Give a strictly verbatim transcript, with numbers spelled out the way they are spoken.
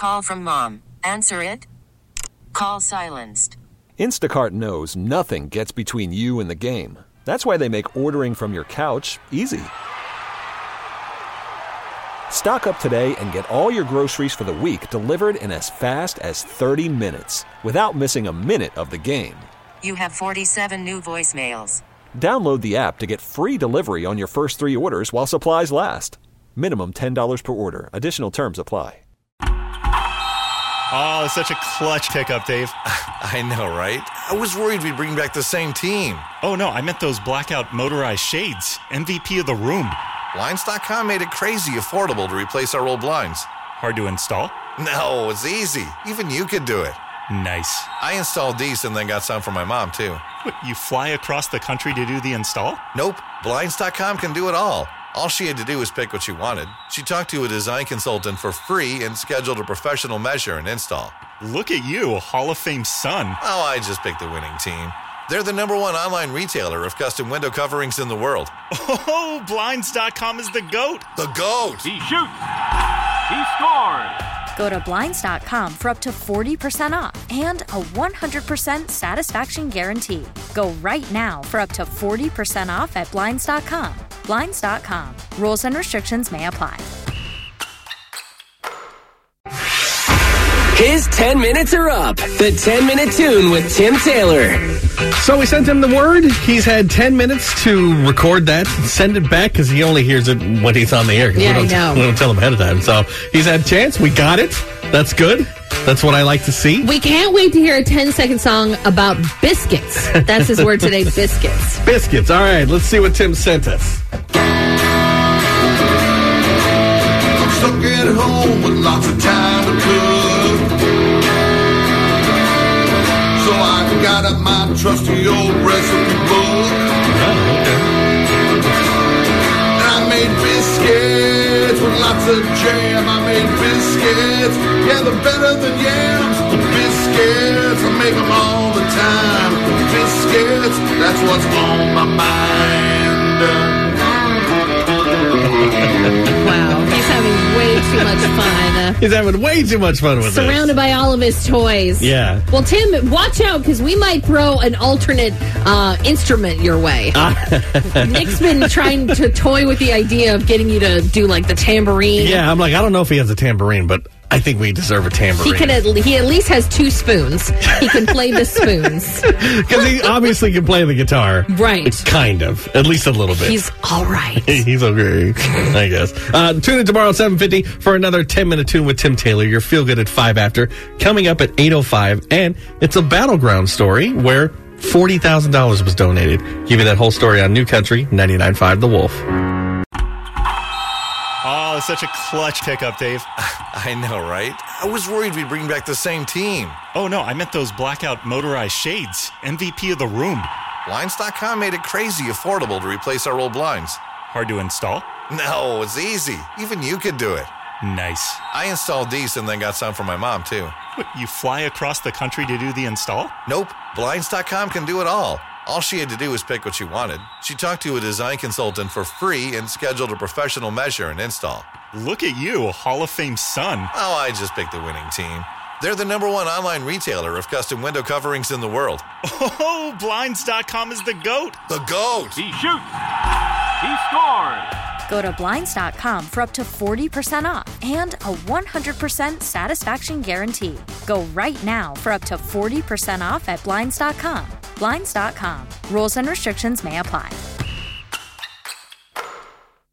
call from mom. Answer it. Call silenced. Instacart knows nothing gets between you and the game. That's why they make ordering from your couch easy. Stock up today and get all your groceries for the week delivered in as fast as thirty minutes without missing a minute of the game. You have forty-seven new voicemails. Download the app to get free delivery on your first three orders while supplies last. Minimum ten dollars per order. Additional terms apply. Oh, such a clutch pickup, Dave. I know, right? I was worried we'd bring back the same team. Oh, no, I meant those blackout motorized shades. M V P of the room. Blinds dot com made it crazy affordable to replace our old blinds. Hard to install? No, it's easy. Even you could do it. Nice. I installed these and then got some for my mom, too. What, you fly across the country to do the install? Nope. Blinds dot com can do it all. All she had to do was pick what she wanted. She talked to a design consultant for free and scheduled a professional measure and install. Look at you, a Hall of Fame son. Oh, I just picked the winning team. They're the number one online retailer of custom window coverings in the world. Oh, Blinds dot com is the GOAT. The GOAT. He shoots. He scores. Go to Blinds dot com for up to forty percent off and a one hundred percent satisfaction guarantee. Go right now for up to forty percent off at Blinds dot com. Blinds dot com. Rules and restrictions may apply. His ten minutes are up. The ten-minute tune with Tim Taylor. So we sent him the word. He's had ten minutes to record that and send it back because he only hears it when he's on the air. Yeah, we don't, I know. We don't tell him ahead of time. So he's had a chance. We got it. That's good. That's what I like to see. We can't wait to hear a ten-second song about biscuits. That's his word today, biscuits. Biscuits. All right, let's see what Tim sent us. I'm stuck at home with lots of time to cook. So I got up my trusty old recipe book. Oh, okay. And I made biscuits with lots of jam. I made biscuits, yeah, they're better than yams. Biscuits, I make them all the time. Biscuits, that's what's on my mind. Wow, he's having way too much fun. He's having way too much fun with Surrounded this. by all of his toys. Yeah. Well, Tim, watch out because we might throw an alternate uh, instrument your way. Nick's been trying to toy with the idea of getting you to do like the tambourine. Yeah, I'm like, I don't know if he has a tambourine, but I think we deserve a tambourine. He can. At, he at least has two spoons. He can play the spoons because he obviously can play the guitar. Right. Kind of, at least a little bit. He's all right. He's okay, I guess. Uh, tune in tomorrow at seven fifty for another ten-minute tune with Tim Taylor. Your Feel Good at five after. Coming up at eight oh five. And it's a battleground story where forty thousand dollars was donated. Give you that whole story on New Country ninety-nine point five The Wolf. Oh, such a clutch pickup, Dave. I know, right? I was worried we'd bring back the same team. Oh, no, I meant those blackout motorized shades. M V P of the room. Blinds dot com made it crazy affordable to replace our old blinds. Hard to install? No, it's easy. Even you could do it. Nice. I installed these and then got some for my mom, too. What, you fly across the country to do the install? Nope. Blinds dot com can do it all. All she had to do was pick what she wanted. She talked to a design consultant for free and scheduled a professional measure and install. Look at you, a Hall of Fame son. Oh, I just picked the winning team. They're the number one online retailer of custom window coverings in the world. Oh, Blinds dot com is the GOAT. The GOAT. He shoots. He scores. Go to Blinds dot com for up to forty percent off and a one hundred percent satisfaction guarantee. Go right now for up to forty percent off at Blinds dot com. Blinds dot com. Rules and restrictions may apply.